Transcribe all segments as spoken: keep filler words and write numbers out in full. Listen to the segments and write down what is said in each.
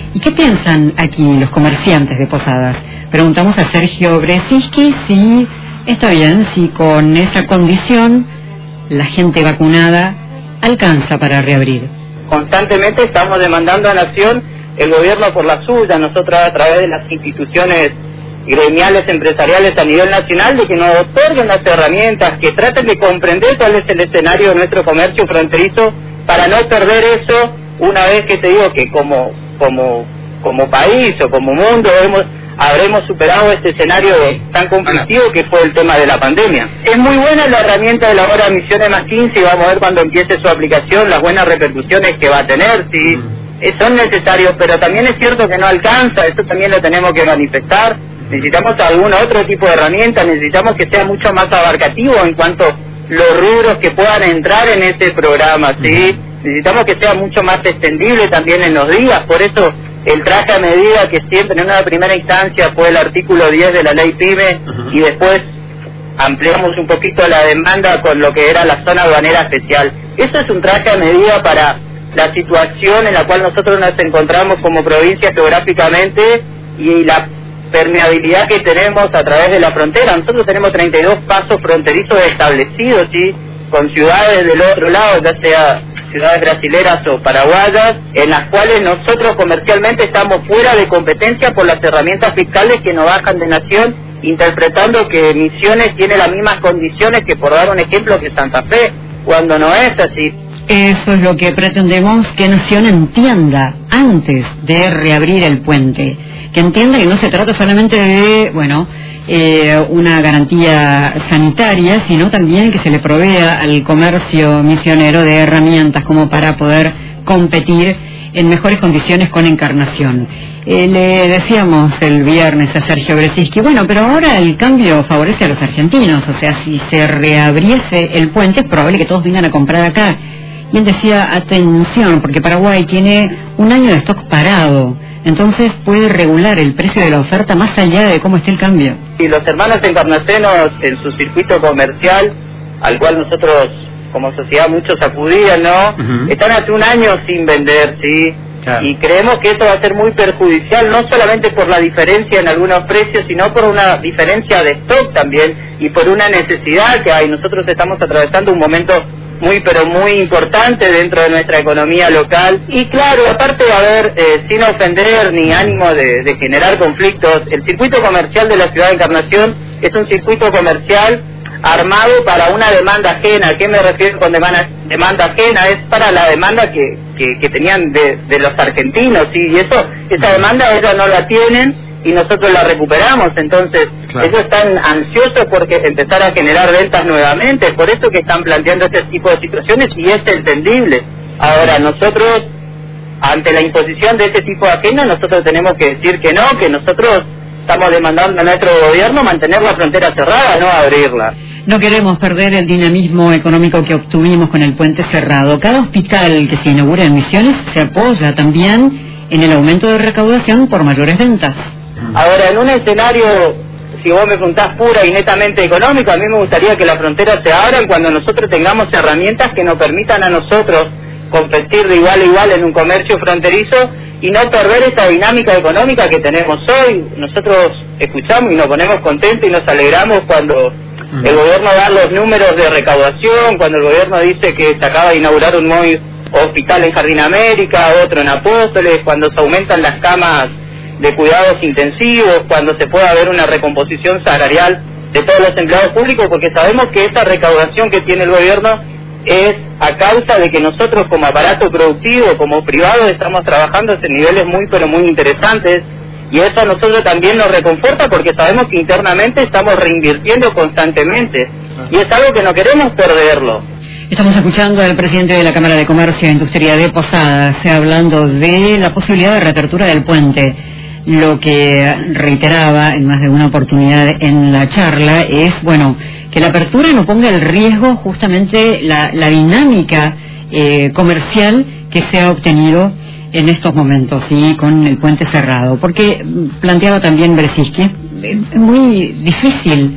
¿Y qué piensan aquí los comerciantes de Posadas? Preguntamos a Sergio Bresinski si está bien, si con esa condición la gente vacunada alcanza para reabrir. Constantemente estamos demandando a Nación, el gobierno por la suya, nosotros a través de las instituciones gremiales, empresariales a nivel nacional, de que nos otorguen las herramientas, que traten de comprender cuál es el escenario de nuestro comercio fronterizo para no perder eso una vez que te digo que como como como país o como mundo hemos habremos superado este escenario tan conflictivo que fue el tema de la pandemia. Es muy buena la herramienta de la hora Misiones más quince y vamos a ver cuando empiece su aplicación las buenas repercusiones que va a tener, sí, son necesarios, pero también es cierto que no alcanza, eso también lo tenemos que manifestar. Necesitamos algún otro tipo de herramienta, necesitamos que sea mucho más abarcativo en cuanto a los rubros que puedan entrar en este programa, ¿sí? Necesitamos que sea mucho más extendible también en los días, por eso el traje a medida que siempre en una primera instancia fue el artículo diez de la ley PYME uh-huh. y después ampliamos un poquito la demanda con lo que era la zona aduanera especial. Eso es un traje a medida para la situación en la cual nosotros nos encontramos como provincia geográficamente y la permeabilidad que tenemos a través de la frontera. Nosotros tenemos treinta y dos pasos fronterizos establecidos, ¿sí? Con ciudades del otro lado, ya sea ciudades brasileras o paraguayas, en las cuales nosotros comercialmente estamos fuera de competencia por las herramientas fiscales que nos bajan de Nación, interpretando que Misiones tiene las mismas condiciones que, por dar un ejemplo, que Santa Fe, cuando no es así. Eso es lo que pretendemos que Nación entienda antes de reabrir el puente, que entienda que no se trata solamente de, bueno, eh, una garantía sanitaria, sino también que se le provea al comercio misionero de herramientas como para poder competir en mejores condiciones con Encarnación. Eh, le decíamos el viernes a Sergio Bresinski, bueno, pero ahora el cambio favorece a los argentinos, o sea, si se reabriese el puente es probable que todos vengan a comprar acá. Y él decía, atención, porque Paraguay tiene un año de stock parado, entonces puede regular el precio de la oferta más allá de cómo esté el cambio. Y los hermanos encarnacenos en su circuito comercial, al cual nosotros como sociedad muchos acudían, ¿no? Uh-huh. Están hace un año sin vender, ¿sí? Claro. Y creemos que esto va a ser muy perjudicial, no solamente por la diferencia en algunos precios, sino por una diferencia de stock también, y por una necesidad que hay. Nosotros estamos atravesando un momento muy pero muy importante dentro de nuestra economía local, y claro, aparte de haber, eh, sin ofender ni ánimo de, de generar conflictos, el circuito comercial de la ciudad de Encarnación es un circuito comercial armado para una demanda ajena. ¿A qué me refiero con demanda, demanda ajena? Es para la demanda que, que, que tenían de, de los argentinos, ¿sí? Y eso, esa demanda ellos no la tienen y nosotros la recuperamos, entonces claro. Ellos están ansiosos porque empezar a generar ventas nuevamente, por eso que están planteando este tipo de situaciones y es entendible. Ahora nosotros, ante la imposición de este tipo de agenda, nosotros tenemos que decir que no, que nosotros estamos demandando a nuestro gobierno mantener la frontera cerrada, no abrirla. No queremos perder el dinamismo económico que obtuvimos con el puente cerrado. Cada hospital que se inaugura en Misiones se apoya también en el aumento de recaudación por mayores ventas. Ahora, en un escenario, si vos me preguntás pura y netamente económico, a mí me gustaría que las fronteras se abran cuando nosotros tengamos herramientas que nos permitan a nosotros competir de igual a igual en un comercio fronterizo y no perder esa dinámica económica que tenemos hoy. Nosotros escuchamos y nos ponemos contentos y nos alegramos cuando el gobierno da los números de recaudación, cuando el gobierno dice que se acaba de inaugurar un nuevo hospital en Jardín América, otro en Apóstoles, cuando se aumentan las camas de cuidados intensivos, cuando se pueda ver una recomposición salarial de todos los empleados públicos, porque sabemos que esa recaudación que tiene el gobierno es a causa de que nosotros como aparato productivo, como privado, estamos trabajando en niveles muy pero muy interesantes, y eso a nosotros también nos reconforta porque sabemos que internamente estamos reinvirtiendo constantemente, y es algo que no queremos perderlo. Estamos escuchando al presidente de la Cámara de Comercio e Industria de Posadas hablando de la posibilidad de reapertura del puente. Lo que reiteraba en más de una oportunidad en la charla es, bueno, que la apertura no ponga en riesgo justamente la, la dinámica eh, comercial que se ha obtenido en estos momentos, ¿sí? Con el puente cerrado. Porque planteaba también Bresinski, es muy difícil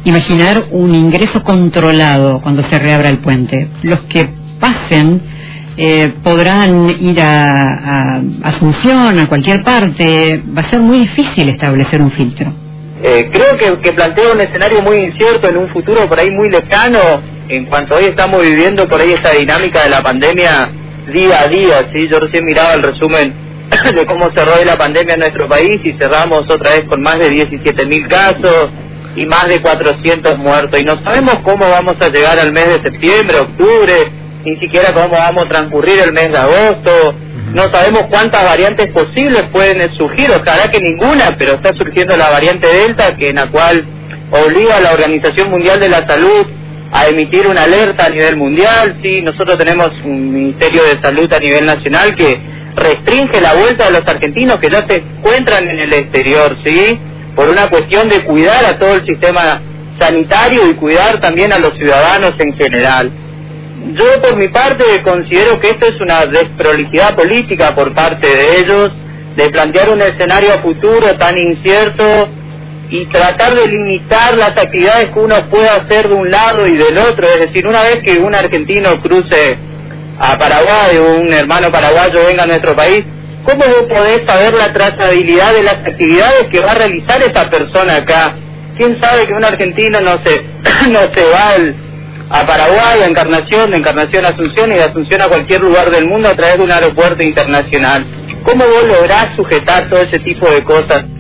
imaginar un ingreso controlado cuando se reabra el puente. Los que pasen eh, podrán ir a, a Asunción, a cualquier parte. Va a ser muy difícil establecer un filtro. Eh, creo que, que plantea un escenario muy incierto en un futuro por ahí muy lejano, en cuanto hoy estamos viviendo por ahí esta dinámica de la pandemia día a día, ¿sí? Yo recién miraba el resumen de cómo cerró la pandemia en nuestro país y cerramos otra vez con más de diecisiete mil casos y más de cuatrocientos muertos, y no sabemos cómo vamos a llegar al mes de septiembre, octubre, ni siquiera cómo vamos a transcurrir el mes de agosto. No sabemos cuántas variantes posibles pueden surgir, ojalá que ninguna, pero está surgiendo la variante Delta, que en la cual obliga a la Organización Mundial de la Salud a emitir una alerta a nivel mundial. Sí, nosotros tenemos un Ministerio de Salud a nivel nacional que restringe la vuelta de los argentinos que ya se encuentran en el exterior, ¿sí? Por una cuestión de cuidar a todo el sistema sanitario y cuidar también a los ciudadanos en general. Yo por mi parte considero que esto es una desprolijidad política por parte de ellos, de plantear un escenario a futuro tan incierto y tratar de limitar las actividades que uno pueda hacer de un lado y del otro. Es decir, una vez que un argentino cruce a Paraguay o un hermano paraguayo venga a nuestro país, ¿cómo vos podés saber la trazabilidad de las actividades que va a realizar esa persona acá? ¿Quién sabe que un argentino no se, no se va al, a Paraguay, a Encarnación, de Encarnación a Asunción y de Asunción a cualquier lugar del mundo a través de un aeropuerto internacional? ¿Cómo vos lográs sujetar todo ese tipo de cosas?